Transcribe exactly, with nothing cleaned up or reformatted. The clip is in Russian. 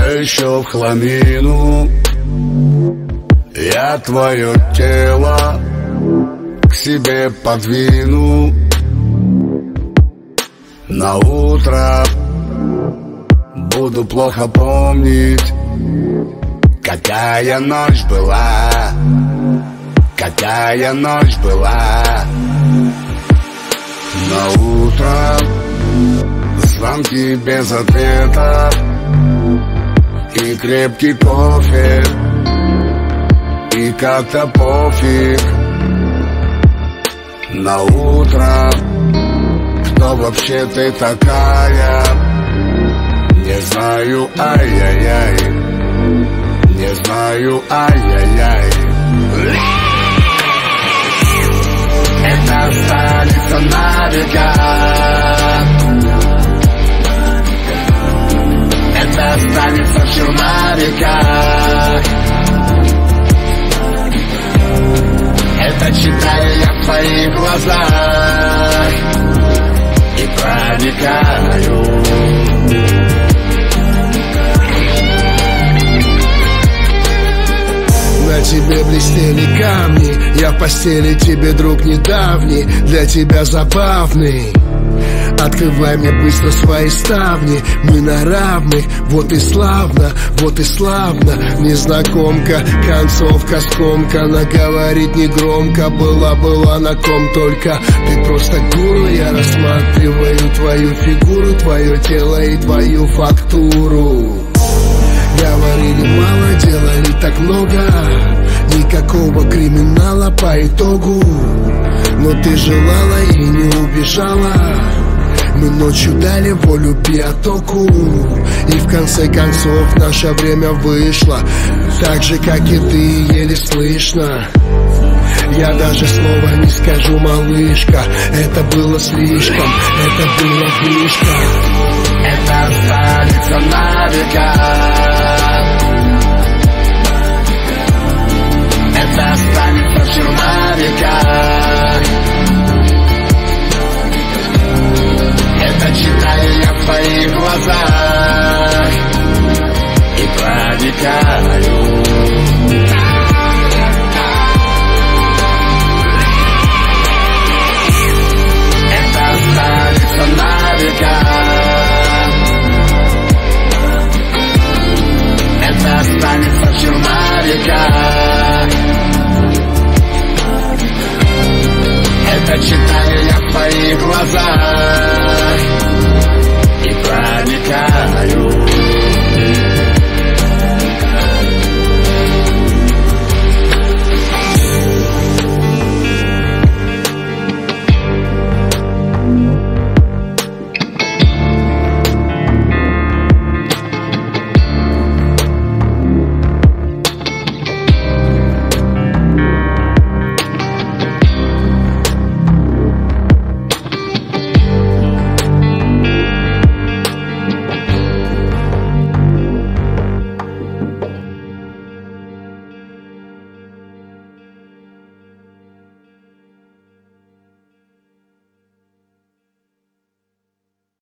еще в хламину. Я твое тело к себе подвину. На утро буду плохо помнить, какая ночь была, какая ночь была. На утро звонки без ответа и крепкий кофе, и как-то пофиг. На утро кто вообще ты такая? Не знаю, ай-яй-яй, не знаю, ай-яй-яй. Это столица на века, это столица черновика. Это читаю я в твоих глазах и проникаю. На тебе блестели камни, я в постели тебе друг недавний, для тебя забавный. Открывай мне быстро свои ставни, мы на равных, вот и славно, вот и славно. Незнакомка, концовка скомкана, говорит негромко, была-была на ком только. Ты просто гуру, я рассматриваю твою фигуру, твое тело и твою фактуру. Говорили мало, делали так много, никакого криминала по итогу. Но ты желала и не убежала, мы ночью дали волю биотоку. И в конце концов наше время вышло, так же как и ты, еле слышно. Я даже слова не скажу, малышка, это было слишком, это было слишком. Это столица на века, это столица черновика. Это читаю я в твоих глазах и проникаю. Это столица на века, это столица черновика. Это читаю